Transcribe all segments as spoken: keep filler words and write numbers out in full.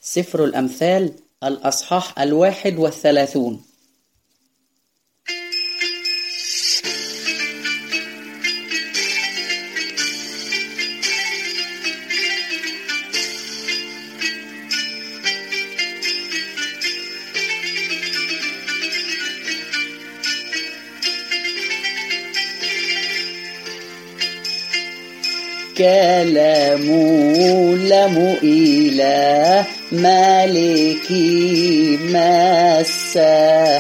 سفر الأمثال الأصحاح الواحد والثلاثون. كلام لمؤيلة مالكي مسا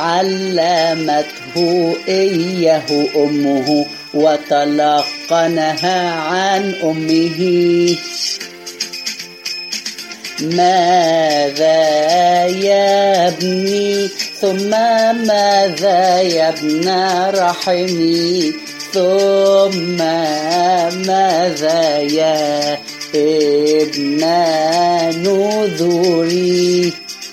علمته إياه أمه وتلقنها عن أمه. ماذا يا ابني ثم ماذا يا ابن رحمي ثم ماذا يا ابن نذوري.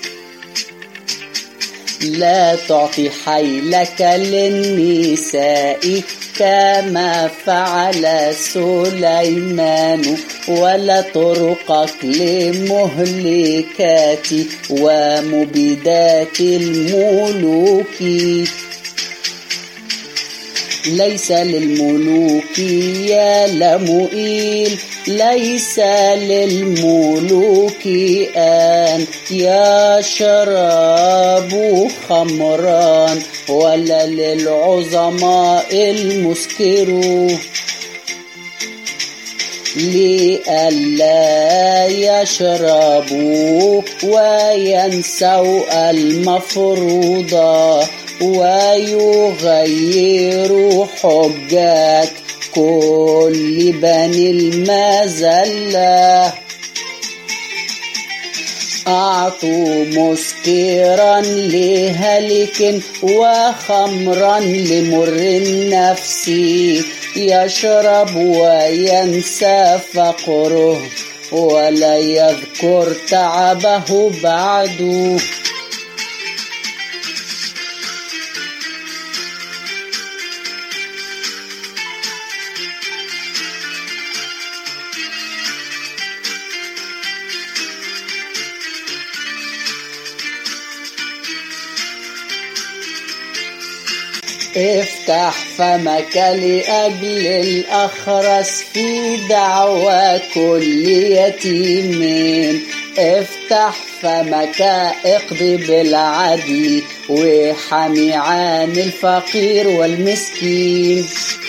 لا تعطي حيلك للنساء كما فعل سليمان ولا طرقك لمهلكات ومبيدات الملوك. ليس للملوك يا لمؤيل ليس للملوك أن يشربوا خمران ولا للعظماء المسكروا لئلا يشربوا وينسوا المفروضة ويغيروا حجات كل بني المذلة. أعطوا مسكرا لهلك وخمرا لمر النفس يشرب وينسى فقره ولا يذكر تعبه بعد. افتح فمك لأجل الأخرس في دعوى كل يتيم. افتح فمك اقضي بالعدل وحمي عن الفقير والمسكين.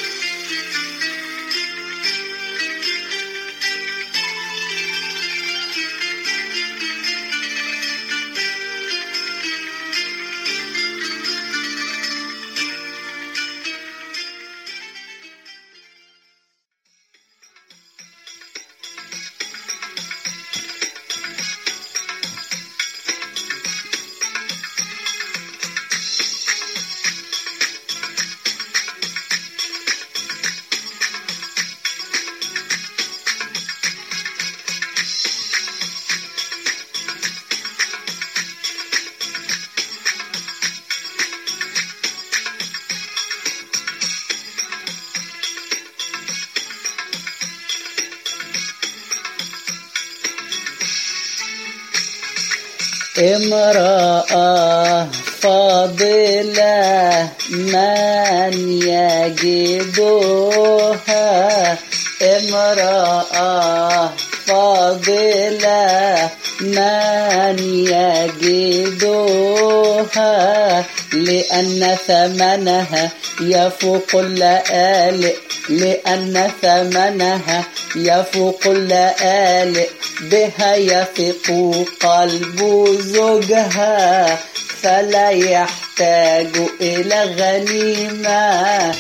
امرأة فاضلة من يجدها. امرأة فاضلة من يجدها لأن ثمنها يفوق اللآلئ لأن ثمنها يفوق اللآلئ. بها يثق قلب زوجها فلا يحتاج إلى غنيمة.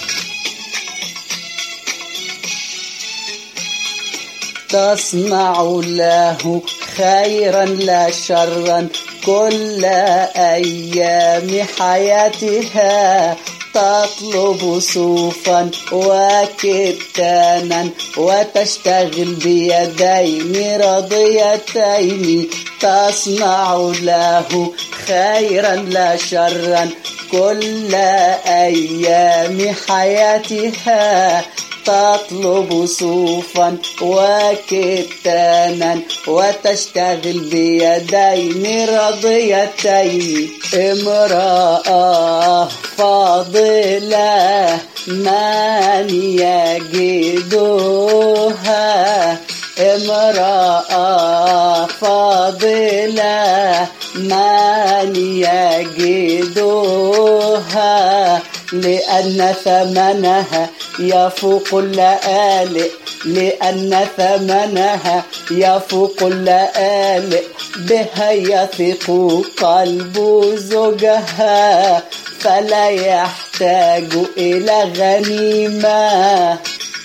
تصنع له خيرا لا شرا كل أيام حياتها. تطلب صوفا وكتانا وتشتغل بيدين راضيتين. تصنع له خيرا لا شرا كل أيام حياتها. تطلب صوفا وكتانا وتشتغل بيدين راضيتين. امرأة فاضلة من يجدها، امرأة فاضلة من يجدها، لأن ثمنها يفوق اللآلئ، لأن ثمنها يفوق اللآلئ، بها يثق قلب زوجها فلا يحتاج إلى غنيمة.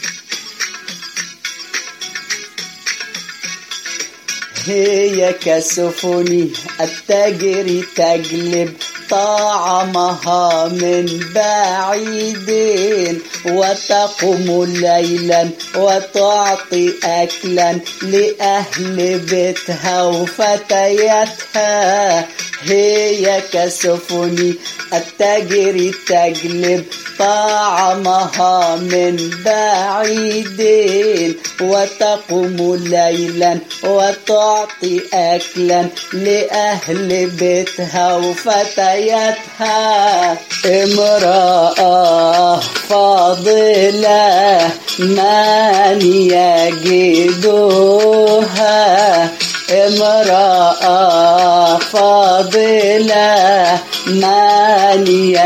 هي كسفن التاجر تجلب طعمها من بعيد، وتقوم ليلا وتعطي أكلا لأهل بيتها وفتياتها. هي كسفن التاجر تجلب طعمها من بعيد، وتقوم ليلا وتعطي أكلا لأهل بيتها وفتياتها. امرأة فاضلة من يجدها، امرأة فاضلة من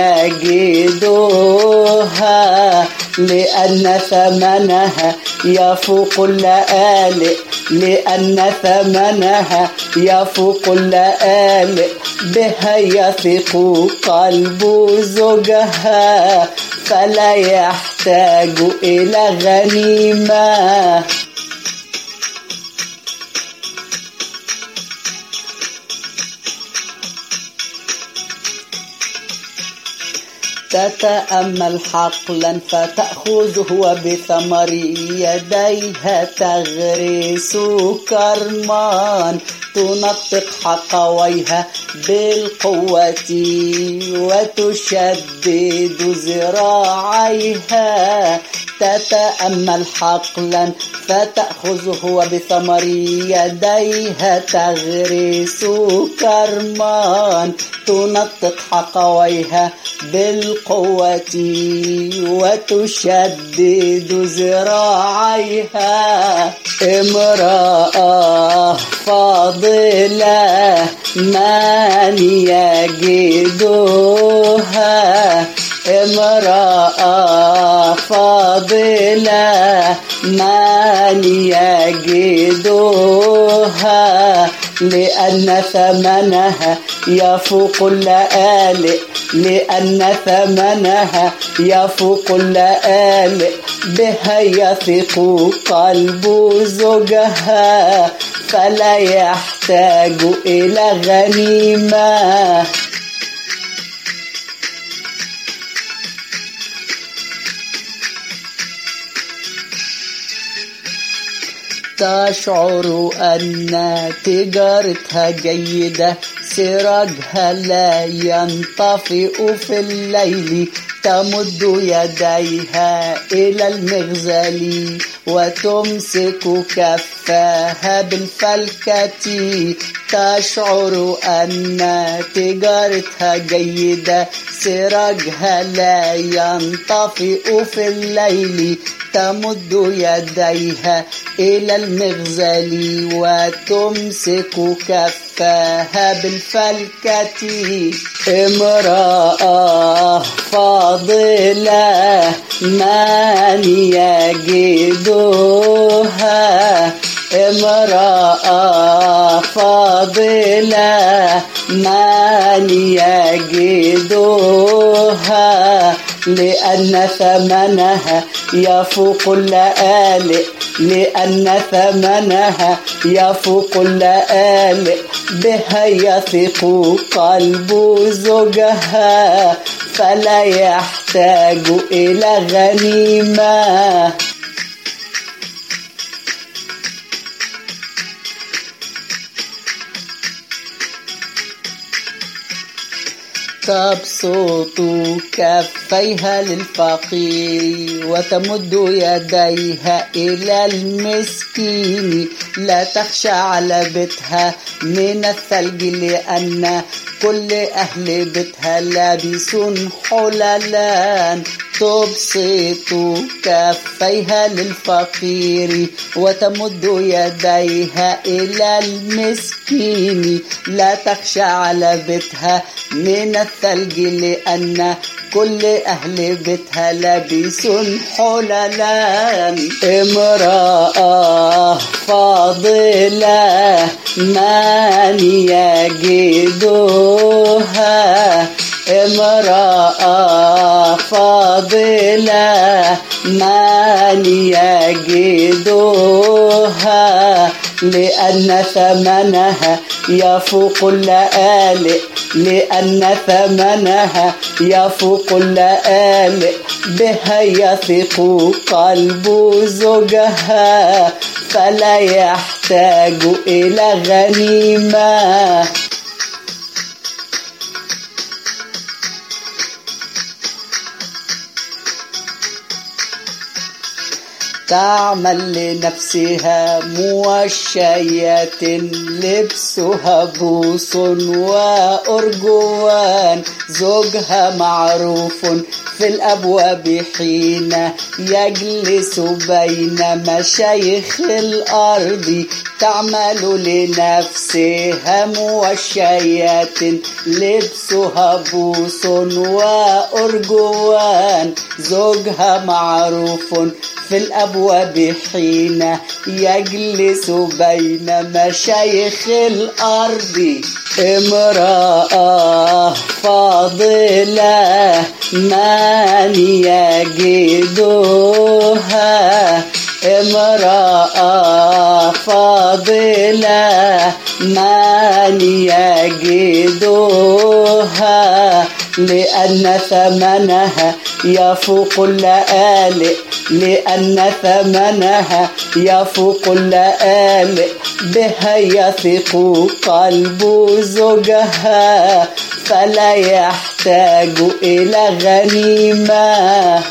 يجدها، لأن ثمنها يفوق اللآلئ، لأن ثمنها يفوق اللآلئ، بها يثق قلب زوجها فلا يحتاج إلى غنيمة. تتأمل حقلا فتأخذه وبثمر يديها تغرس كرمان، تنطق حقويها بالقوة وتشدد ذراعيها. تتأمل حقلا فتأخذه وبثمر يديها تغرس كرمان، تنطق حقويها بالقوة وتشدد ذراعيها. امرأة فاضلة من يجدها، امرأة فاضلة من يجدها، لأن ثمنها يفوق اللآلئ، لأن ثمنها يفوق اللآلئ، بها يثق قلب زوجها فلا يحتاج إلى غنيمة. تشعر أن تجارتها جيدة، سراجها لا ينطفئ في الليل، تمد يديها إلى المغزل وتمسك كفاها بالفلكة. تشعر أن تجارتها جيدة، سراجها لا ينطفئ في الليل، تمد يديها إلى المغزل وتمسك كفاها بالفلكة. امرأة فاضلة من يجدها، امرأة فاضلة من يجدها، لأن ثمنها يفوق اللآلئ، لأن ثمنها يفوق اللآلئ، بها يثق قلب زوجها فلا يحتاج إلى غنيمة. تبسط كفيها للفقير وتمد يديها إلى المسكين، لا تخشى على بيتها من الثلج لأن كل أهل بيتها لابسون حللان. تبسط كفيها للفقير وتمد يديها إلى المسكين، لا تخشى على بيتها من الثلج لأن كل أهل بيتها لابسون حللان. امرأة فاضلة من يجدها، امرأة فاضلة من يجدها، لأن ثمنها يفوق اللآلئ، لأن ثمنها يفوق اللآلئ، بها يثق قلب زوجها فلا يحتاج إلى غنيمة. تعمل لنفسها موشية، لبسها بوس وأرجوان، زوجها معروف في الأبواب حين يجلس بين مشايخ الأرض. تعمل لنفسها موشية، لبسها بوس وأرجوان، زوجها معروف في الأبواب حين يجلس بين مشايخ الأرض. امرأة فاضلة من يجدها، امرأة فاضلة من يجدها، لأن ثمنها يفوق اللآلئ، لأن ثمنها يفوق اللآلئ، بها يثق قلب زوجها فلا يحتاج إلى غنيمة.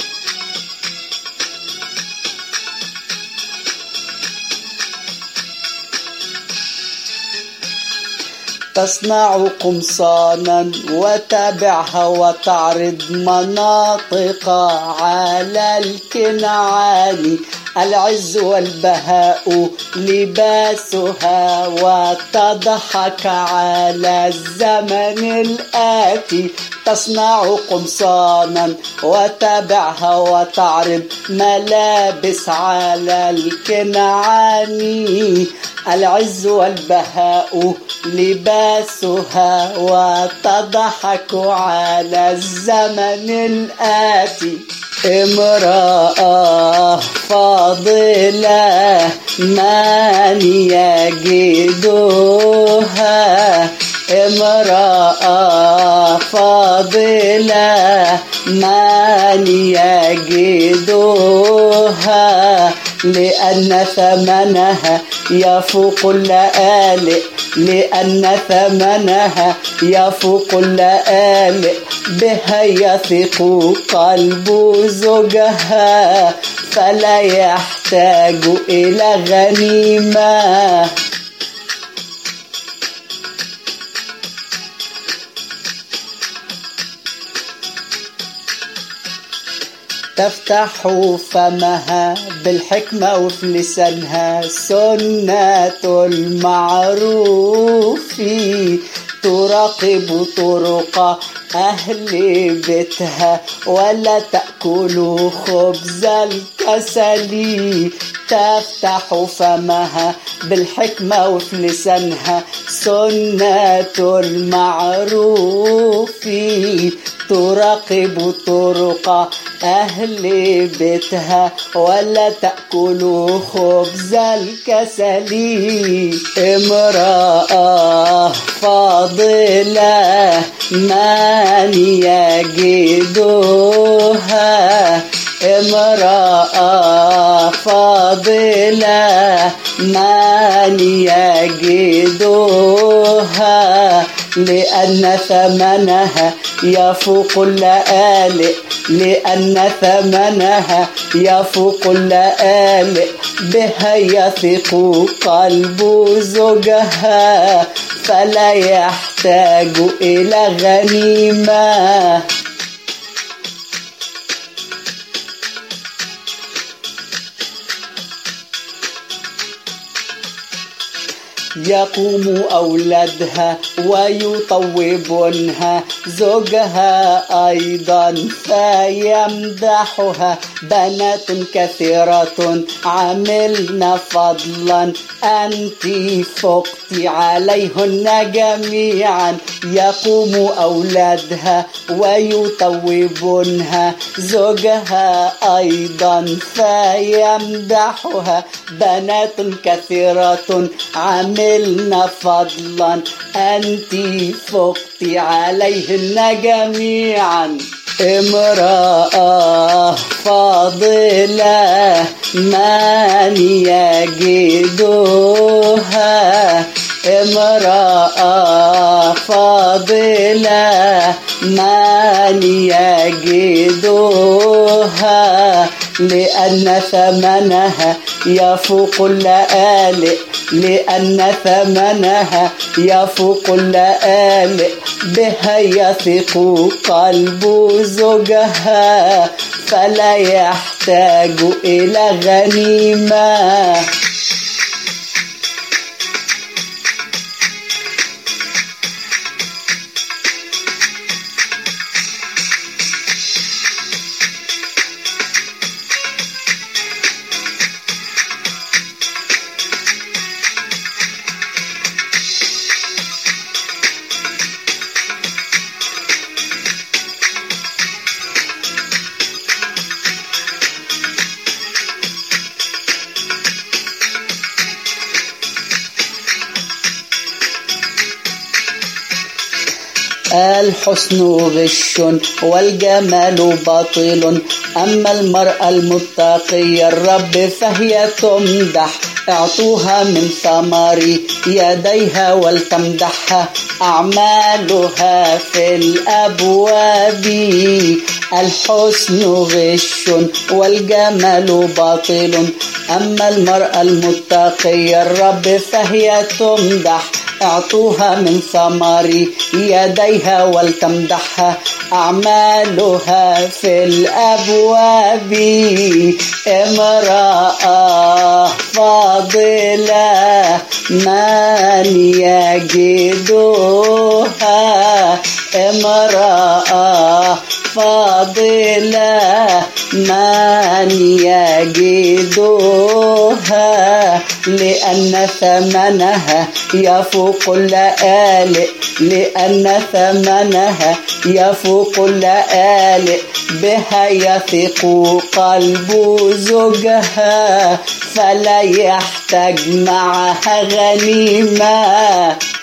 تصنع قمصانا وتبعها وتعرض مناطق على الكنعان، العز والبهاء لباسها وتضحك على الزمن الآتي. تصنع قمصانا وتبعها وتعرض ملابس على الكنعان، العز والبهاء لباسها وتضحك على الزمن الآتي. امرأة فاضلة من يجدها، امرأة فاضلة من يجدها، لأن ثمنها يفوق اللآلئ، لأن ثمنها يفوق اللآلئ، بها يثق قلب زوجها فلا يحتاج إلى غنيمة. تفتح فمها بالحكمة وفي لسانها سنة المعروف، تراقب طرق أهل بيتها ولا تأكل خبز الكسل. تفتح فمها بالحكمة وفي لسانها سنة المعروف، تراقب طرق أهل بيتها ولا تأكل خبز الكسل. امرأة فاضلة من يجدها، امرأة فاضلة من يجدها، لأن ثمنها يفوق اللآلئ لأن ثمنها يفوق اللآلئ بها يثق قلب زوجها فلا يحتاج إلى غنيمة. يقوم أولادها ويطوبونها زوجها أيضا فيمدحها. بنات كثيرة عملن فضلا أنت فقت عليهن جميعا. يقوم أولادها ويطوبونها زوجها أيضا فيمدحها. بنات كثيرة عملنا فضلا أنت فقت عليهن جميعا. امرأة فاضلة من يجدها امرأة فاضلة من يجدها لأن ثمنها يفوق اللآلئ لأن ثمنها يفوق اللآلئ بها يثق قلب زوجها فلا يحتاج إلى غنيمة. الحسن غش والجمال باطل أما المرأة المتقية الرب فهي تمدح. اعطوها من ثمر يديها ولتمدحها أعمالها في الأبواب. الحسن غش والجمال باطل أما المرأة المتقية الرب فهي تمدح. اعطوها من ثمر يديها ولتمدحها أعمالها في الأبواب. امرأة فاضلة من يجدها امرأة فاضلة من يجدها لأن ثمنها يفوق اللآلئ لأن ثمنها يفوق اللآلئ بها يثق قلب زوجها فلا يحتاج معها غنيمة.